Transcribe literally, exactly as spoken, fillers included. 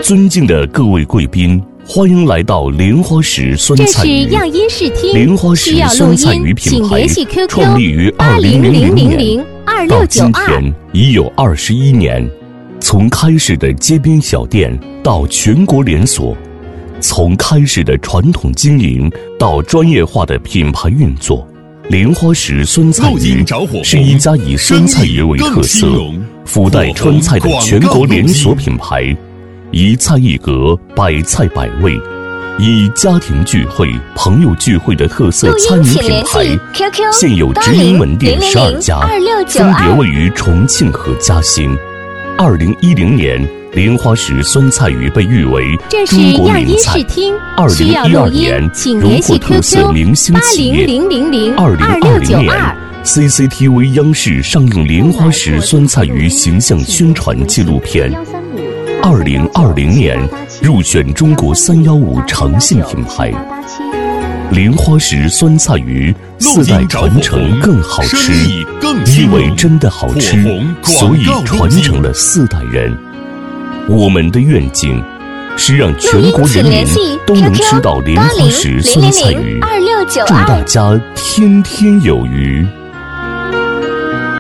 尊敬的各位贵宾，欢迎来到莲花石酸菜鱼。 这是样音视听， 莲花石酸菜鱼品牌创立于二零零零年，到今天已有二十一年。从开始的街边小店到全国连锁，从开始的传统经营到专业化的品牌运作，莲花石酸菜鱼是一家以酸菜鱼为特色，附带川菜的全国连锁品牌。一菜一格，百菜百味，以家庭聚会、朋友聚会的特色餐饮品牌，现有直营门店十二家，分别位于重庆和嘉兴。二零一零年，莲花石酸菜鱼被誉为中国名菜。二零一二年，荣获特色明星企业。二零二零年 ，C C T V 央视上映莲花石酸菜鱼形象宣传纪录片。二零二零年入选中国三幺五诚信品牌。莲花石酸菜鱼四代传承更好吃，因为真的好吃，所以传承了四代人。我们的愿景是让全国人民都能吃到莲花石酸菜鱼，祝大家天天有余。